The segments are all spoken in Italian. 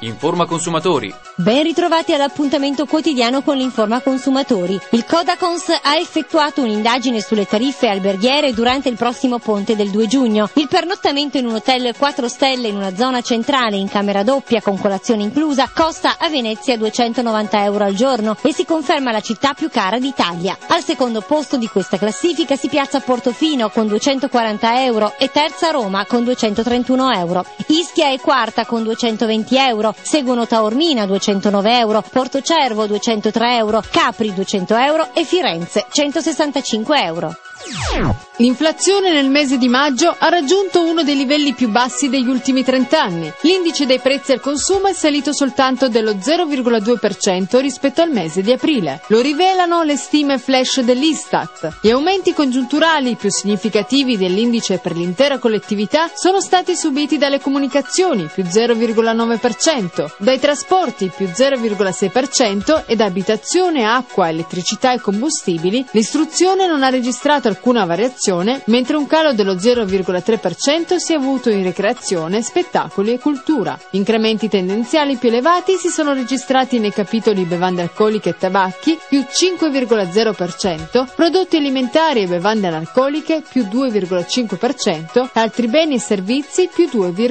Informa Consumatori. Ben ritrovati all'appuntamento quotidiano con l'Informa Consumatori. Il Codacons ha effettuato un'indagine sulle tariffe alberghiere durante il prossimo ponte del 2 giugno. Il pernottamento in un hotel 4 stelle in una zona centrale in camera doppia con colazione inclusa costa a Venezia 290 euro al giorno e si conferma la città più cara d'Italia. Al secondo posto di questa classifica si piazza Portofino con 240 euro e terza Roma con 231 euro. Ischia è quarta con 220 euro, seguono Taormina 209 euro, Portocervo 203 euro, Capri 200 euro e Firenze 165 euro. L'inflazione nel mese di maggio ha raggiunto uno dei livelli più bassi degli ultimi 30 anni. L'indice dei prezzi al consumo è salito soltanto dello 0,2% rispetto al mese di aprile. Lo rivelano le stime flash dell'Istat. Gli aumenti congiunturali più significativi dell'indice per l'intera collettività sono stati subiti dalle comunicazioni, più 0,9%, dai trasporti, più 0,6% e da abitazione, acqua, elettricità e combustibili. L'istruzione non ha registrato alcuna variazione, mentre un calo dello 0,3% si è avuto in recreazione, spettacoli e cultura. Incrementi tendenziali più elevati si sono registrati nei capitoli bevande alcoliche e tabacchi, più 5,0%, prodotti alimentari e bevande analcoliche, più 2,5%, altri beni e servizi, più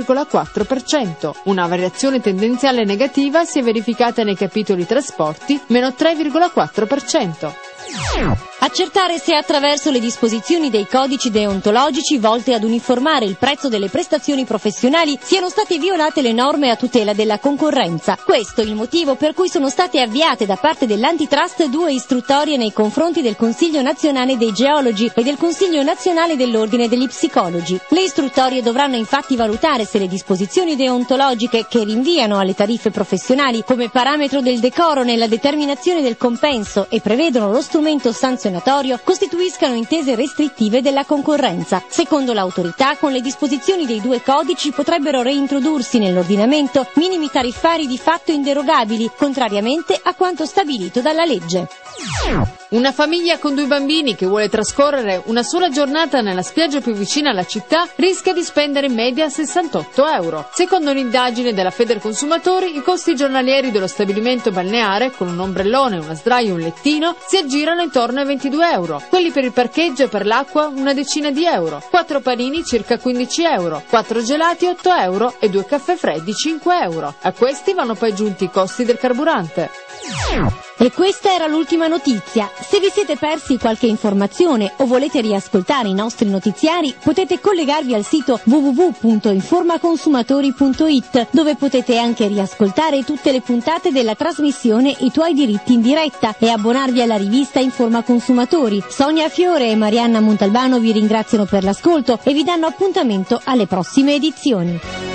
2,4%. Una variazione tendenziale negativa si è verificata nei capitoli trasporti, meno 3,4%. Accertare se attraverso le disposizioni dei codici deontologici volte ad uniformare il prezzo delle prestazioni professionali siano state violate le norme a tutela della concorrenza. Questo è il motivo per cui sono state avviate da parte dell'Antitrust 2 istruttorie nei confronti del Consiglio Nazionale dei Geologi e del Consiglio Nazionale dell'Ordine degli Psicologi. Le istruttorie dovranno infatti valutare se le disposizioni deontologiche che rinviano alle tariffe professionali come parametro del decoro nella determinazione del compenso e prevedono lo strumento sanzionatorio costituiscano intese restrittive della concorrenza. Secondo l'autorità, con le disposizioni dei due codici potrebbero reintrodursi nell'ordinamento minimi tariffari di fatto inderogabili, contrariamente a quanto stabilito dalla legge. Una famiglia con 2 bambini che vuole trascorrere una sola giornata nella spiaggia più vicina alla città rischia di spendere in media 68 euro. Secondo un'indagine della Federconsumatori, i costi giornalieri dello stabilimento balneare, con un ombrellone, una sdraio e un lettino, si aggirano intorno ai 22 euro. Quelli per il parcheggio e per l'acqua una decina di euro. 4 panini circa 15 euro, 4 gelati 8 euro e 2 caffè freddi 5 euro. A questi vanno poi aggiunti i costi del carburante. E questa era l'ultima notizia. Se vi siete persi qualche informazione o volete riascoltare i nostri notiziari, potete collegarvi al sito www.informaconsumatori.it, dove potete anche riascoltare tutte le puntate della trasmissione I tuoi diritti in diretta e abbonarvi alla rivista Informa Consumatori. Sonia Fiore e Marianna Montalbano vi ringraziano per l'ascolto e vi danno appuntamento alle prossime edizioni.